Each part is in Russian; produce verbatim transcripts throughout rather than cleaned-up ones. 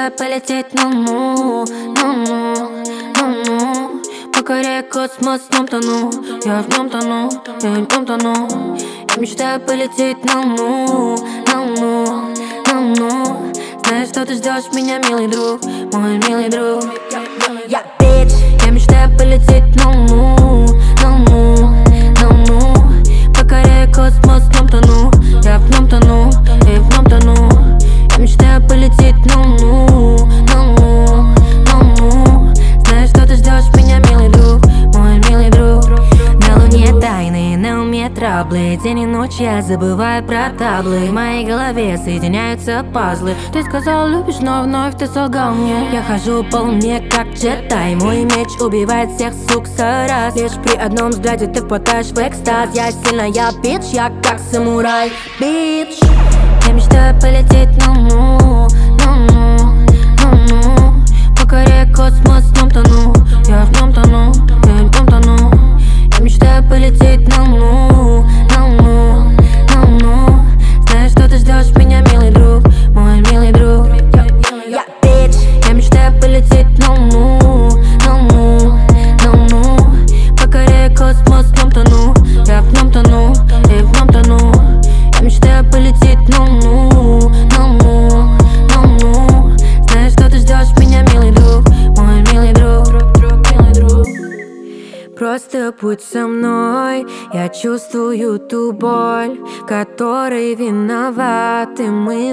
мечтаю полететь на луну, на луну, на луну. Покоряя космос, в нем тону, я в нем тону, я в нем тону. Я мечтаю полететь на луну, на луну, на луну. Знаю, что ты ждешь меня, милый друг, мой милый друг. Я bitch. Я мечтаю полететь на луну, на луну, на луну. Покоряя космос, в нем тону, я в нем тону, я в нем тону. Я мечтаю полететь на луну, на луну, на луну. Знаю, что ты ждешь меня, милый друг, мой милый друг. На луне тайны, на уме траблы. День и ночь я забываю про таблы. В моей голове соединяются пазлы. Ты сказал любишь, но вновь ты солгал мне. Я хожу по луне как джедай. Мой меч убивает всех сук за раз. Лишь при одном взгляде ты впадаешь в экстаз. Я сильная бич, я как самурай, бич. Я мечтаю полететь на луну, на луну, на луну. Покоряя космос, в нем тону, я в нем тону, я в нем тону. Я мечтаю полететь на луну, на луну, на луну. Знаю, что ты ждешь меня, милый друг, мой милый друг. Я bitch. Я мечтаю полететь на луну, на луну, на луну. Покоряя космос, в нем тону, я в нем тону, я в нем тону. Я мечтаю полететь на луну, на луну, на луну. Знаю, что ты ждешь меня, милый друг, мой милый друг, друг, милый друг. Просто будь со мной, я чувствую ту боль, которой виноваты мы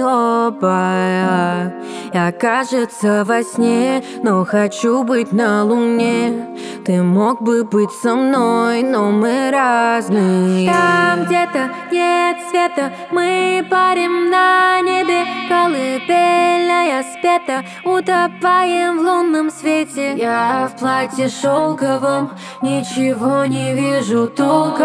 оба. Я, кажется, во сне, но хочу быть на луне. Ты мог бы быть со мной, но мы разные. Там где-то нет света, мы парим на небе. Колыбельная спета, утопаем в лунном свете. Я в платье шелковом, ничего не вижу толком.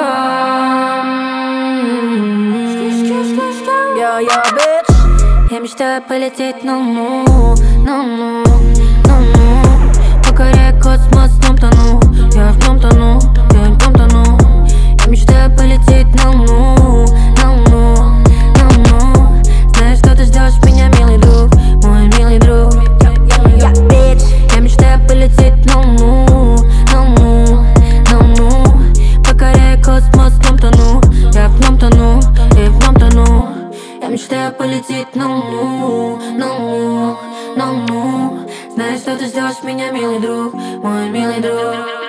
Я, я, bitch. Я мечтаю полететь на луну, на луну, на луну. Покоряя космос, в нем тону, я в нем тону, я в нем тону. Я мечтаю полететь на луну, на луну, на луну. Знаю, что ты ждешь меня, милый друг, мой милый друг. Я bitch. Я мечтаю полететь на луну, на луну, на луну. Покоряя космос, в нем тону, я в нем тону, я в нем тону. Я мечтаю полететь на луну, на луну, на луну. Знаю, что ты ждешь меня, милый друг, мой милый друг.